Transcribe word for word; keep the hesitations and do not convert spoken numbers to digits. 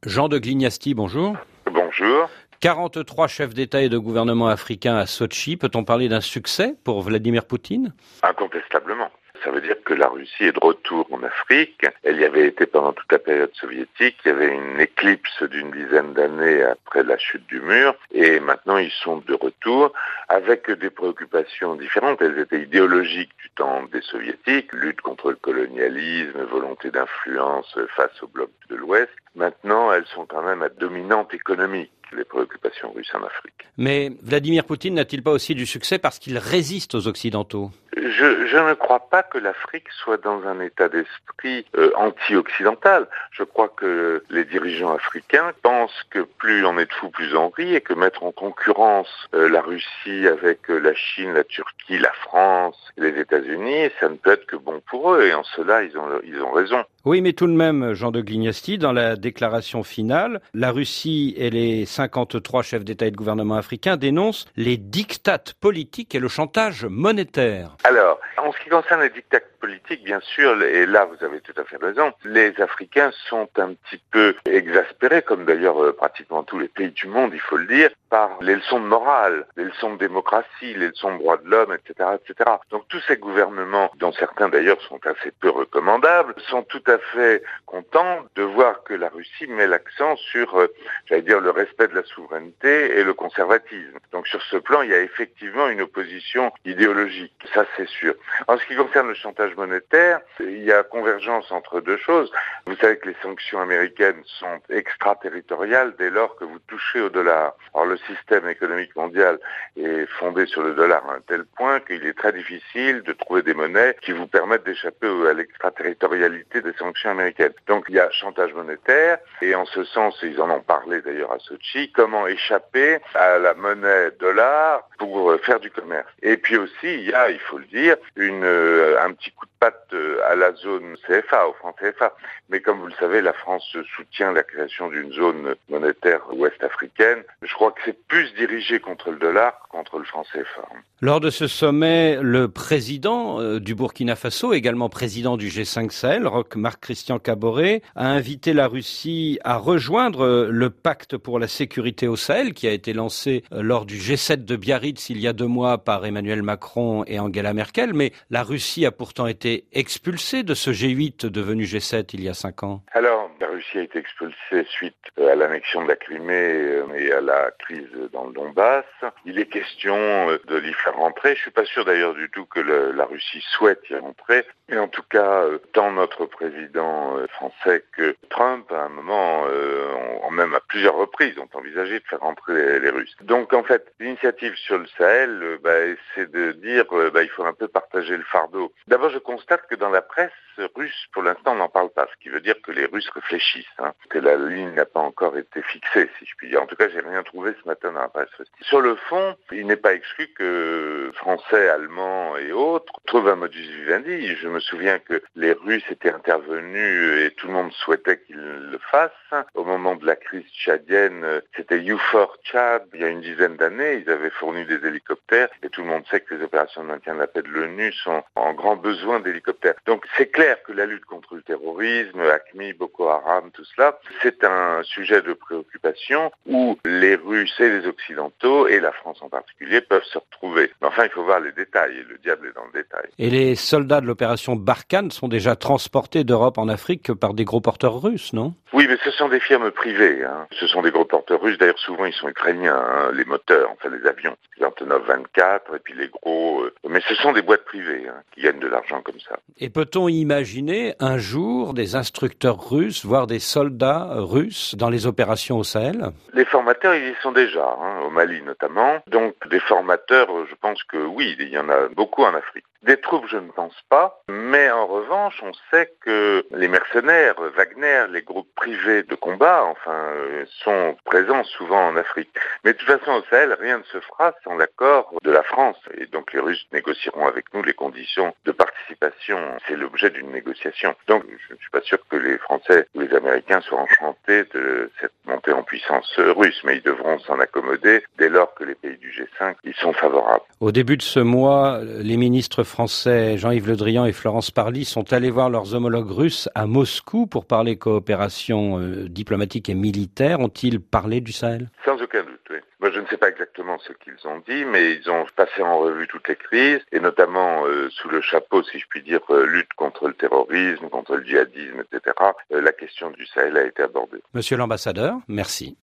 Jean de Glignasti, bonjour. Bonjour. quarante-trois chefs d'État et de gouvernement africains à Sotchi. Peut-on parler d'un succès pour Vladimir Poutine ? Incontestablement. Ça veut dire que la Russie est de retour en Afrique. Elle y avait été pendant toute la période soviétique. Il y avait une éclipse d'une dizaine d'années après la chute du mur. Et maintenant, ils sont de retour avec des préoccupations différentes. Elles étaient idéologiques du temps des soviétiques, lutte contre le colonialisme, volonté d'influence face au bloc de l'Ouest. Maintenant, elles sont quand même à dominante économique, les préoccupations russes en Afrique. Mais Vladimir Poutine n'a-t-il pas aussi du succès parce qu'il résiste aux Occidentaux ? Je, je ne crois pas que l'Afrique soit dans un état d'esprit euh, anti-occidental. Je crois que les dirigeants africains pensent que plus on est de fous, plus on rit, et que mettre en concurrence euh, la Russie avec euh, la Chine, la Turquie, la France, les États-Unis, ça ne peut être que bon pour eux, et en cela, ils ont, ils ont raison. Oui, mais tout de même, Jean de Glignasti, dans la déclaration finale, la Russie et les cinquante-trois chefs d'État et de gouvernement africains dénoncent les diktats politiques et le chantage monétaire. Alors, en ce qui concerne les diktats politiques, bien sûr, et là vous avez tout à fait raison, les Africains sont un petit peu exaspérés, comme d'ailleurs euh, pratiquement tous les pays du monde, il faut le dire, par les leçons de morale, les leçons de démocratie, les leçons de droits de l'homme, et cetera, et cetera. Donc tous ces gouvernements, dont certains d'ailleurs sont assez peu recommandables, sont tout à fait contents de voir que la Russie met l'accent sur, euh, j'allais dire, le respect de la souveraineté et le conservatisme. Donc sur ce plan, il y a effectivement une opposition idéologique, ça c'est sûr. En ce qui concerne le chantage monétaire, il y a convergence entre deux choses. Vous savez que les sanctions américaines sont extraterritoriales dès lors que vous touchez au dollar. Alors le système économique mondial est fondé sur le dollar à un tel point qu'il est très difficile de trouver des monnaies qui vous permettent d'échapper à l'extraterritorialité des sanctions américaines. Donc il y a chantage monétaire, et en ce sens, ils en ont parlé d'ailleurs à Sotchi, comment échapper à la monnaie dollar pour faire du commerce. Et puis aussi, il y a, il faut le dire, une, euh, un petit coup de patte à la zone C F A, au franc C F A. Mais comme vous le savez, la France soutient la création d'une zone monétaire ouest-africaine. Je crois que c'est plus dirigé contre le dollar que contre le franc C F A. Lors de ce sommet, le président euh, du Burkina Faso, également président du G cinq Sahel, Marc-Christian Kaboré, a invité la Russie à rejoindre le pacte pour la sécurité au Sahel qui a été lancé lors du G sept de Biarritz il y a deux mois par Emmanuel Macron et Angela Merkel. Mais la Russie a pourtant été expulsée de ce G huit devenu G sept il y a cinq ans. Alors, la Russie a été expulsée suite à l'annexion de la Crimée et à la crise dans le Donbass. Il est question de l'y faire rentrer. Je suis pas sûr d'ailleurs du tout que le, la Russie souhaite y rentrer. Mais en tout cas, tant notre président français que Trump, à un moment, euh, ont, même à plusieurs reprises, ont envisagé de faire rentrer les, les Russes. Donc en fait, l'initiative sur le Sahel, euh, bah, c'est de dire euh, bah, il faut un peu partager le fardeau. D'abord, je constate que dans la presse russe, pour l'instant, on n'en parle pas, ce qui veut dire que les Russes réfléchissent, hein, que la ligne n'a pas encore été fixée, si je puis dire. En tout cas, j'ai rien trouvé ce matin dans la presse russe. Sur le fond, il n'est pas exclu que Français, Allemands et autres trouvent un modus vivendi. Je me souviens que les Russes étaient intervenus et tout le monde souhaitait qu'ils le fassent. Au moment de la crise tchadienne, c'était U four Tchad. Il y a une dizaine d'années, ils avaient fourni des hélicoptères et tout le monde sait que les opérations de maintien de la paix de l'ONU sont en grand besoin d'hélicoptères. Donc c'est clair que la lutte contre le terrorisme, AQMI, Boko Haram, tout cela, c'est un sujet de préoccupation où les Russes et les Occidentaux, et la France en particulier, peuvent se retrouver. Mais enfin, il faut voir les détails, et le diable est dans le détail. Et les soldats de l'opération Barkhane sont déjà transportés d'Europe en Afrique par des gros porteurs russes, non ? Oui, mais ce sont des firmes privées. Hein. Ce sont des gros porteurs russes. D'ailleurs, souvent, ils sont ukrainiens, hein, les moteurs, enfin les avions. Les Antonov vingt-quatre et puis les gros... Euh... Mais ce sont des boîtes privées hein, qui gagnent de l'argent comme ça. Et peut-on imaginer un jour des instructeurs russes, voire des soldats russes dans les opérations au Sahel ? Les formateurs, ils y sont déjà, hein, au Mali notamment. Donc, des formateurs, je pense que oui, il y en a beaucoup en Afrique. Des troupes, je ne pense pas. Mais en revanche, on sait que les mercenaires, Wagner, les groupes privés de combat, enfin, euh, sont présents souvent en Afrique. Mais de toute façon, au Sahel, rien ne se fera sans l'accord de la France. Et donc, les Russes négocieront avec nous les conditions de participation. C'est l'objet d'une négociation. Donc, je ne suis pas sûr que les Français ou les Américains soient enchantés de cette montée en puissance russe, mais ils devront s'en accommoder dès lors que les pays du G cinq y sont favorables. Au début de ce mois, les ministres français Jean-Yves Le Drian et Florence Parly sont allés voir leurs homologues russes à Moscou pour parler coopération euh, diplomatique et militaire. Ont-ils parlé du Sahel? Sans aucun doute, oui. Moi, je ne sais pas exactement ce qu'ils ont dit, mais ils ont passé en revue toutes les crises, et notamment euh, sous le chapeau, si je puis dire, euh, lutte contre le terrorisme, contre le djihadisme, et cetera. Euh, la question du Sahel a été abordée. Monsieur l'ambassadeur, merci.